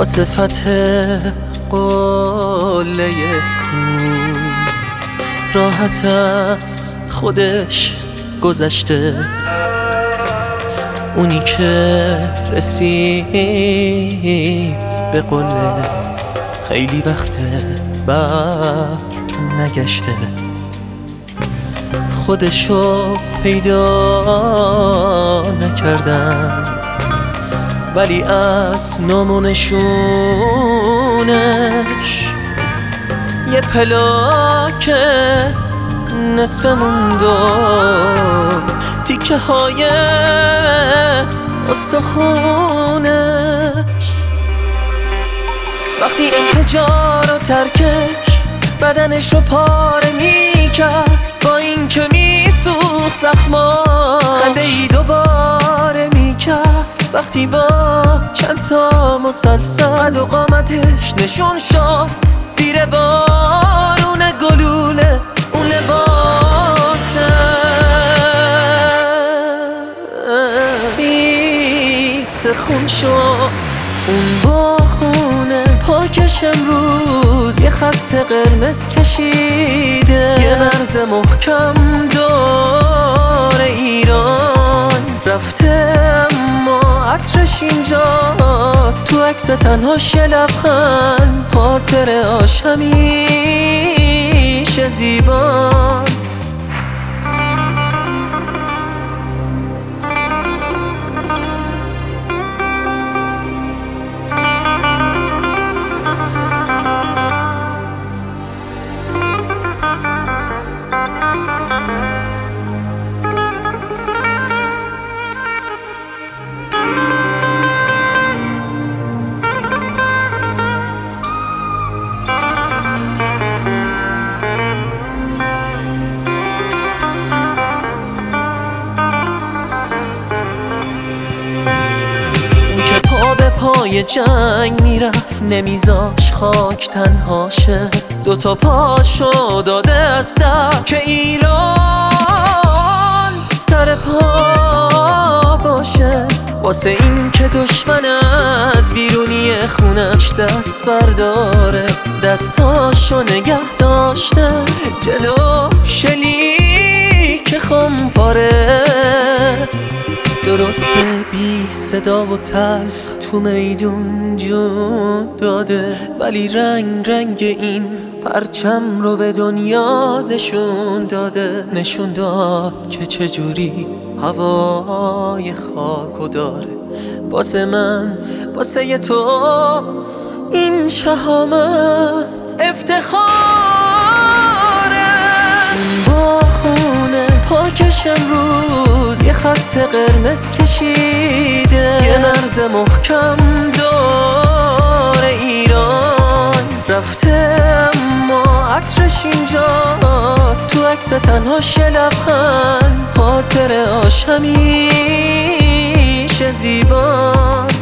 واسه فتح قله کون راحت از خودش گذشته. اونی که رسید به قله خیلی وقته بر نگشته. خودشو پیدا نکردن ولی از نامونشونش یه پلاک نصف موند و تیکه های استخونش. وقتی انفجار و ترکش بدنش رو پاره میکرد، با این که میسوخت زخما خنده ای دوباره میکرد. وقتی با چند تا مسلسل و قامتش نشون شد زیر بارون گلوله اون لباسه خیس خون شد. اون با خونه پاکش امروز یه خط قرمز کشیده، یه مرز محکم دور ایران رفته اما عطرش اینجاست. تو عکس تنهاش یه لبخند، خاطرهاش همیشه زیبان. پای جنگ میرفت نمیذاش خاک تنهاشه، دوتا پاشو داده از دست که ایران سر پا باشه. واسه این که دشمن از بیرونی خونش دست برداره، دستاشو نگه داشته جلو شلیک خمپاره. درسته بی صدا و تلخ تو میدون جون داده، ولی رنگ این پرچم رو به دنیا نشون داده. نشون داد که چجوری هوای خاکو داره. واسه من واسه تو این شهامت افتخاره. با خونه پاکش امروز یه خط قرمز کشیده، یه مرز محکم دور ایران رفته اما عطرش اینجاست. تو عکس تنهاش یه لبخند، خاطرهاش همیشه زیبان.